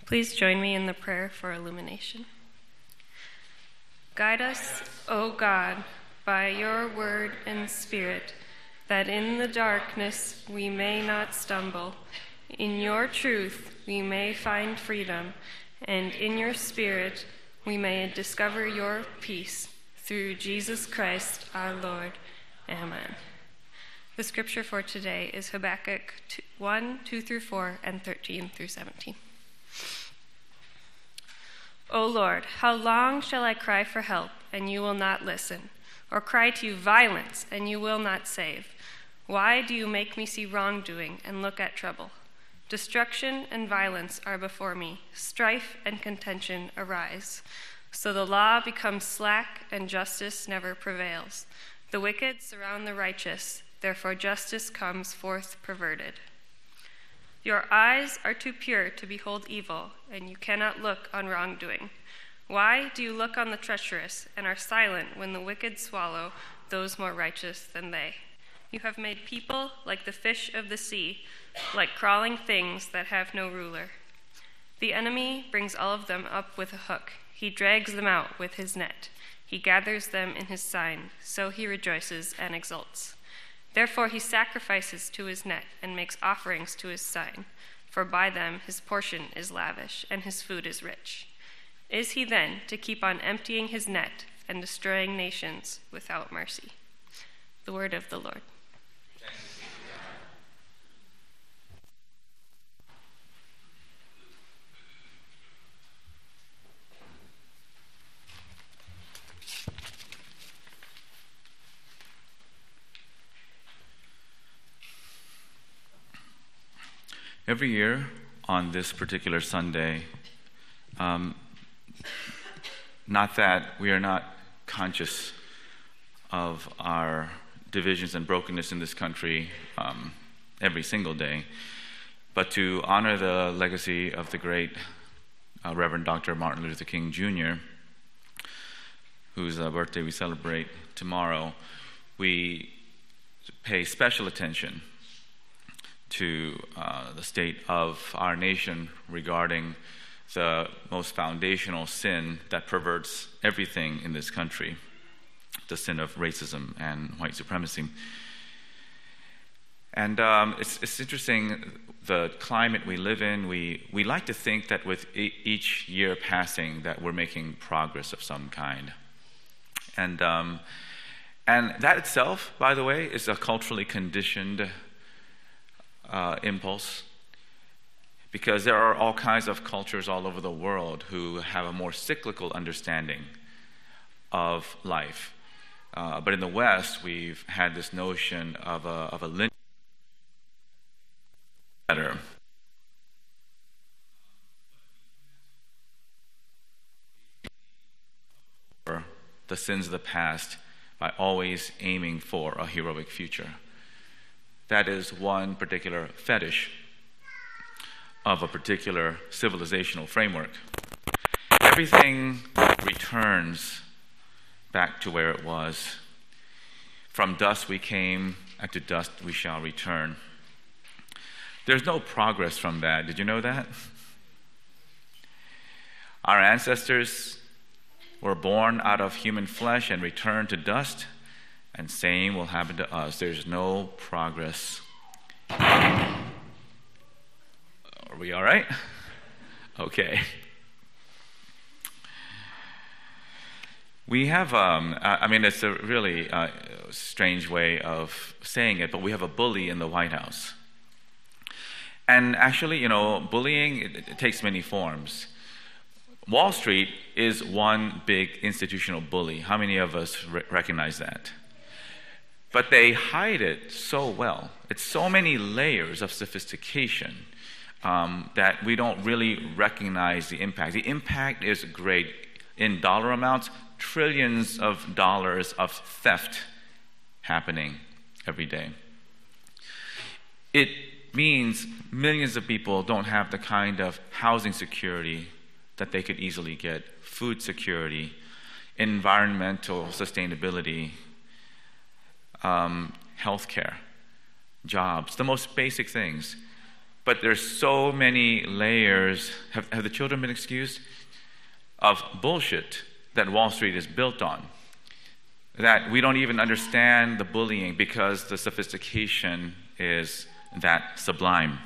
Please join me in the prayer for illumination. Guide us, O God, by your word and spirit, that in the darkness we may not stumble. In your truth we may find freedom, and in your spirit we may discover your peace. Through Jesus Christ our Lord. Amen. The scripture for today is Habakkuk 1, 2-4, and 13-17. O Lord, how long shall I cry for help, and you will not listen, or cry to you violence, and you will not save? Why do you make me see wrongdoing and look at trouble? Destruction and violence are before me. Strife and contention arise. So the law becomes slack, and justice never prevails. The wicked surround the righteous, therefore justice comes forth perverted. Your eyes are too pure to behold evil, and you cannot look on wrongdoing. Why do you look on the treacherous and are silent when the wicked swallow those more righteous than they? You have made people like the fish of the sea, like crawling things that have no ruler. The enemy brings all of them up with a hook. He drags them out with his net. He gathers them in his sign, so he rejoices and exults. Therefore he sacrifices to his net and makes offerings to his sign, for by them his portion is lavish and his food is rich. Is he then to keep on emptying his net and destroying nations without mercy? The word of the Lord. Every year on this particular Sunday, not that we are not conscious of our divisions and brokenness in this country every single day, but to honor the legacy of the great Reverend Dr. Martin Luther King Jr., whose birthday we celebrate tomorrow, we pay special attention to the state of our nation regarding the most foundational sin that perverts everything in this country, the sin of racism and white supremacy. And it's interesting, the climate we live in, we like to think that with each year passing that we're making progress of some kind. And that itself, by the way, is a culturally conditioned impulse, because there are all kinds of cultures all over the world who have a more cyclical understanding of life. But in the West, we've had this notion of a linear better. The sins of the past by always aiming for a heroic future. That is one particular fetish of a particular civilizational framework. Everything returns back to where it was. From dust we came, and to dust we shall return. There's no progress from that. Did you know that? Our ancestors were born out of human flesh and returned to dust. And same will happen to us. There's no progress. Are we all right? Okay. We have, it's a really strange way of saying it, but we have a bully in the White House. And actually, bullying, it takes many forms. Wall Street is one big institutional bully. How many of us recognize that? But they hide it so well. It's so many layers of sophistication that we don't really recognize the impact. The impact is great. In dollar amounts, trillions of dollars of theft happening every day. It means millions of people don't have the kind of housing security that they could easily get, food security, environmental sustainability, healthcare, jobs, the most basic things. But there's so many layers. Have the children been excused? Of bullshit that Wall Street is built on. That we don't even understand the bullying because the sophistication is that sublime.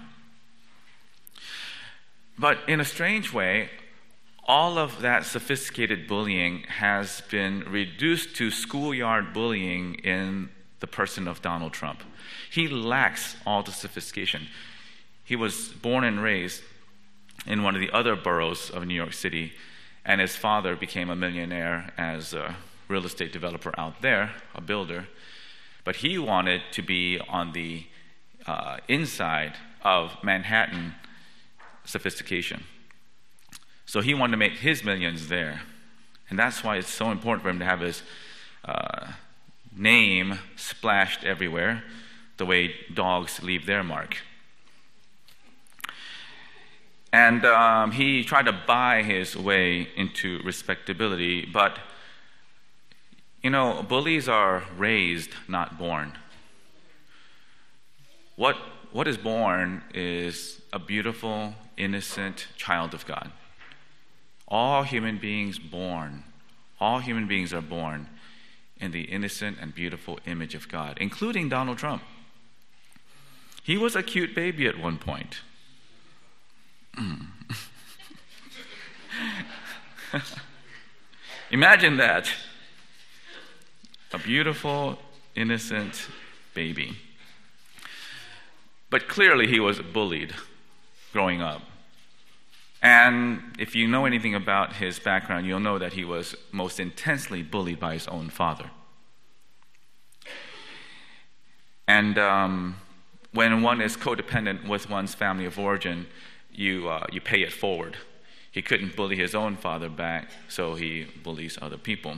But in a strange way, all of that sophisticated bullying has been reduced to schoolyard bullying in the person of Donald Trump. He lacks all the sophistication. He was born and raised in one of the other boroughs of New York City, and his father became a millionaire as a real estate developer out there, a builder. But he wanted to be on the inside of Manhattan sophistication. So he wanted to make his millions there. And that's why it's so important for him to have his name splashed everywhere, the way dogs leave their mark. And he tried to buy his way into respectability, but, bullies are raised, not born. What is born is a beautiful, innocent child of God. All human beings are born in the innocent and beautiful image of God, including Donald Trump. He was a cute baby at one point. Imagine that. A beautiful, innocent baby. But clearly he was bullied growing up. And if you know anything about his background, you'll know that he was most intensely bullied by his own father. And when one is codependent with one's family of origin, you pay it forward. He couldn't bully his own father back, so he bullies other people.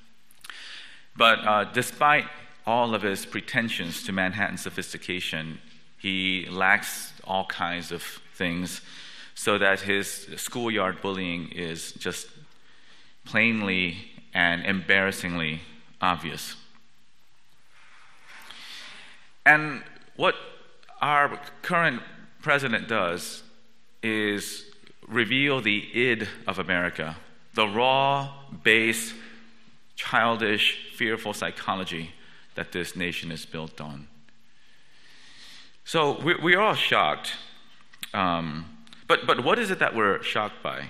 But despite all of his pretensions to Manhattan sophistication, he lacks all kinds of things, so that his schoolyard bullying is just plainly and embarrassingly obvious. And what our current president does is reveal the id of America, the raw, base, childish, fearful psychology that this nation is built on. So we're all shocked. But what is it that we're shocked by?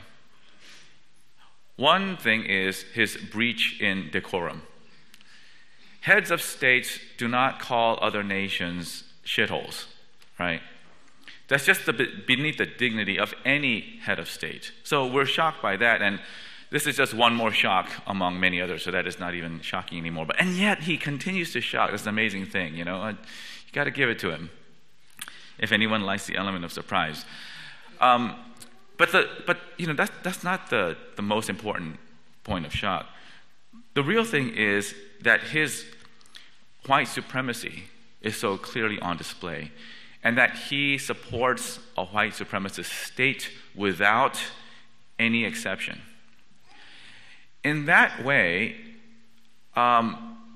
One thing is his breach in decorum. Heads of states do not call other nations shitholes, right? That's just beneath the dignity of any head of state. So we're shocked by that, and this is just one more shock among many others, so that is not even shocking anymore. And yet he continues to shock. That's an amazing thing, You got to give it to him, if anyone likes the element of surprise. But that's not the most important point of shock. The real thing is that his white supremacy is so clearly on display, and that he supports a white supremacist state without any exception. In that way, a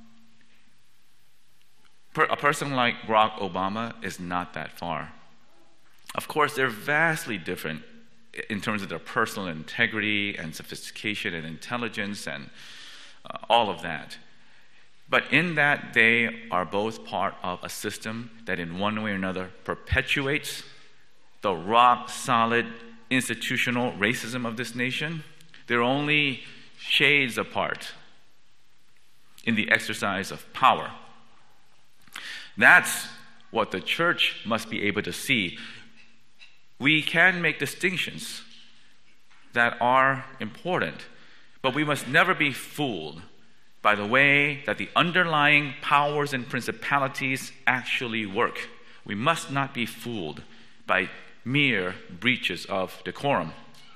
person like Barack Obama is not that far. Of course, they're vastly different in terms of their personal integrity and sophistication and intelligence and all of that. But in that, they are both part of a system that in one way or another perpetuates the rock-solid institutional racism of this nation. They're only shades apart in the exercise of power. That's what the church must be able to see. We can make distinctions that are important, but we must never be fooled by the way that the underlying powers and principalities actually work. We must not be fooled by mere breaches of decorum.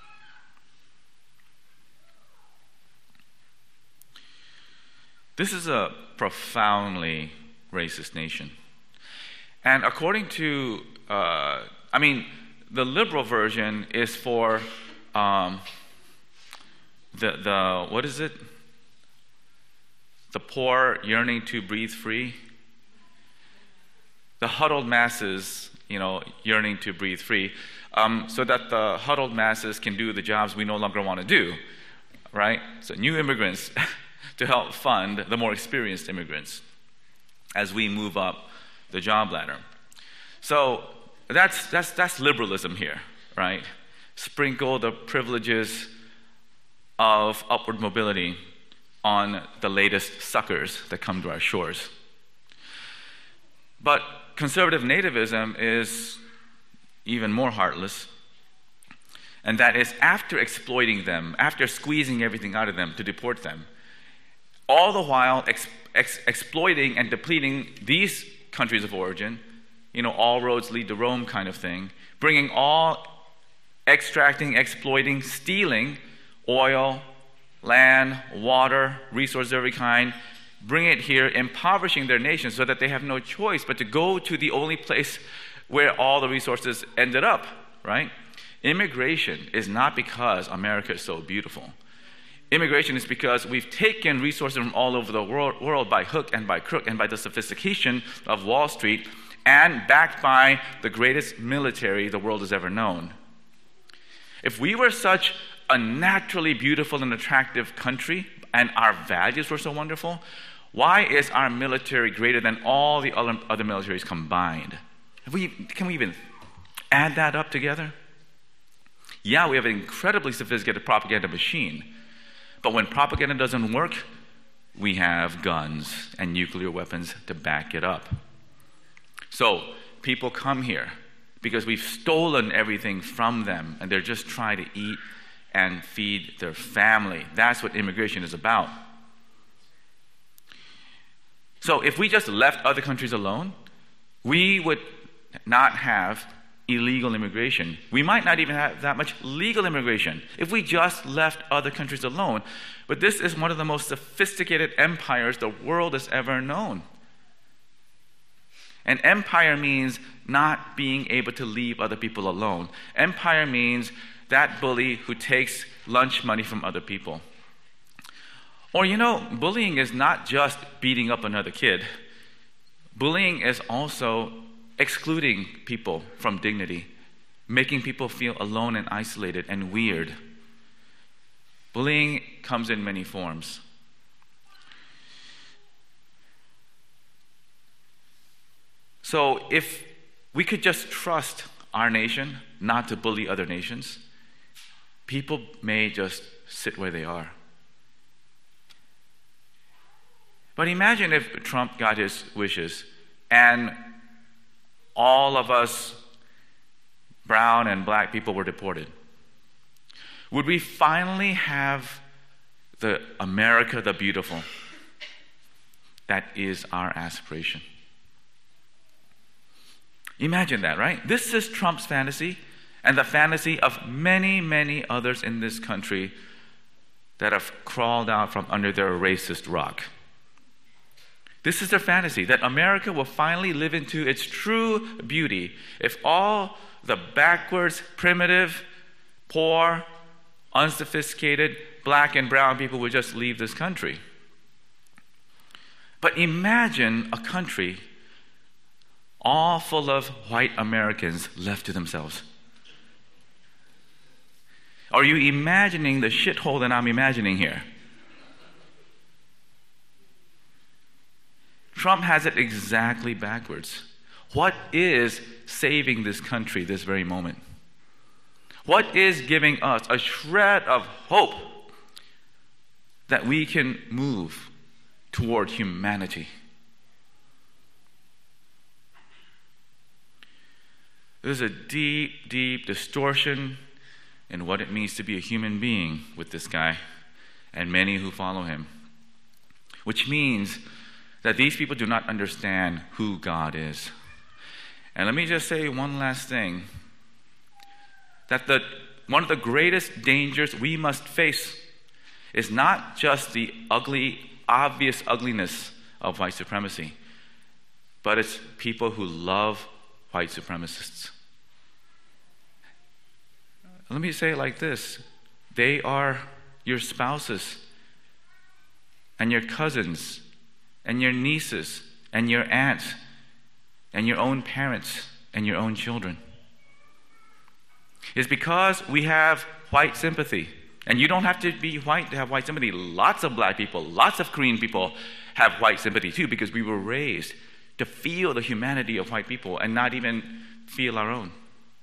This is a profoundly racist nation. And according to, the liberal version is for what is it? The poor yearning to breathe free. The huddled masses yearning to breathe free, so that the huddled masses can do the jobs we no longer want to do, right? So new immigrants to help fund the more experienced immigrants as we move up the job ladder. So that's liberalism here, right? Sprinkle the privileges of upward mobility on the latest suckers that come to our shores. But conservative nativism is even more heartless, and that is after exploiting them, after squeezing everything out of them to deport them, all the while exploiting and depleting these countries of origin, all roads lead to Rome kind of thing, extracting, exploiting, stealing oil, land, water, resources of every kind, bring it here, impoverishing their nation so that they have no choice but to go to the only place where all the resources ended up, right? Immigration is not because America is so beautiful. Immigration is because we've taken resources from all over the world by hook and by crook and by the sophistication of Wall Street, and backed by the greatest military the world has ever known. If we were such a naturally beautiful and attractive country, and our values were so wonderful, why is our military greater than all the other militaries combined? Can we even add that up together? Yeah, we have an incredibly sophisticated propaganda machine, but when propaganda doesn't work, we have guns and nuclear weapons to back it up. So people come here because we've stolen everything from them, and they're just trying to eat and feed their family. That's what immigration is about. So if we just left other countries alone, we would not have illegal immigration. We might not even have that much legal immigration if we just left other countries alone. But this is one of the most sophisticated empires the world has ever known. And empire means not being able to leave other people alone. Empire means that bully who takes lunch money from other people. Or bullying is not just beating up another kid. Bullying is also excluding people from dignity, making people feel alone and isolated and weird. Bullying comes in many forms. So if we could just trust our nation not to bully other nations, people may just sit where they are. But imagine if Trump got his wishes and all of us brown and black people were deported. Would we finally have the America the beautiful? That is our aspiration. Imagine that, right? This is Trump's fantasy and the fantasy of many, many others in this country that have crawled out from under their racist rock. This is their fantasy, that America will finally live into its true beauty if all the backwards, primitive, poor, unsophisticated, black and brown people would just leave this country. But imagine a country all full of white Americans left to themselves. Are you imagining the shithole that I'm imagining here? Trump has it exactly backwards. What is saving this country this very moment? What is giving us a shred of hope that we can move toward humanity? There's a deep, deep distortion in what it means to be a human being with this guy and many who follow him, which means that these people do not understand who God is. And let me just say one last thing, that one of the greatest dangers we must face is not just the obvious ugliness of white supremacy, but it's people who love white supremacists. Let me say it like this. They are your spouses and your cousins and your nieces and your aunts and your own parents and your own children. It's because we have white sympathy. And you don't have to be white to have white sympathy. Lots of black people, lots of Korean people have white sympathy too, because we were raised to feel the humanity of white people and not even feel our own.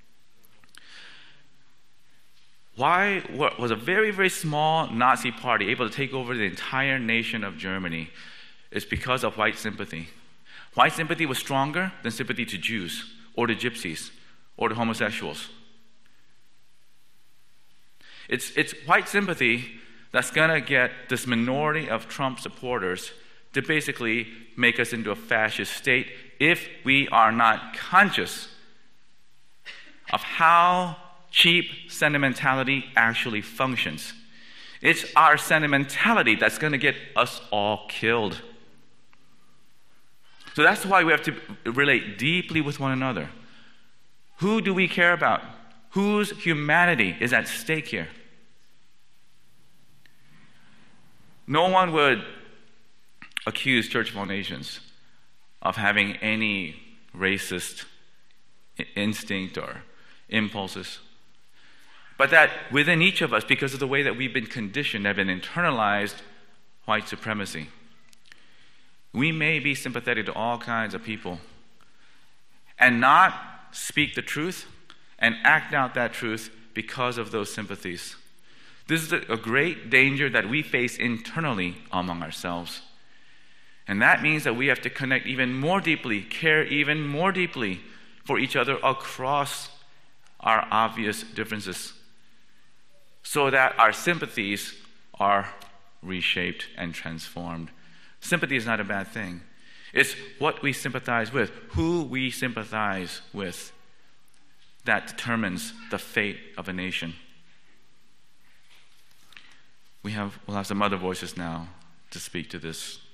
Why was a very, very small Nazi party able to take over the entire nation of Germany? It's because of white sympathy. White sympathy was stronger than sympathy to Jews or to gypsies or to homosexuals. It's white sympathy that's going to get this minority of Trump supporters to basically make us into a fascist state if we are not conscious of how cheap sentimentality actually functions. It's our sentimentality that's going to get us all killed. So that's why we have to relate deeply with one another. Who do we care about? Whose humanity is at stake here? No one would accuse Church of All Nations of having any racist instinct or impulses. But that within each of us, because of the way that we've been conditioned, have been internalized white supremacy. We may be sympathetic to all kinds of people and not speak the truth and act out that truth because of those sympathies. This is a great danger that we face internally among ourselves. And that means that we have to connect even more deeply, care even more deeply for each other across our obvious differences, so that our sympathies are reshaped and transformed. Sympathy is not a bad thing. It's what we sympathize with, who we sympathize with, that determines the fate of a nation. We'll have some other voices now to speak to this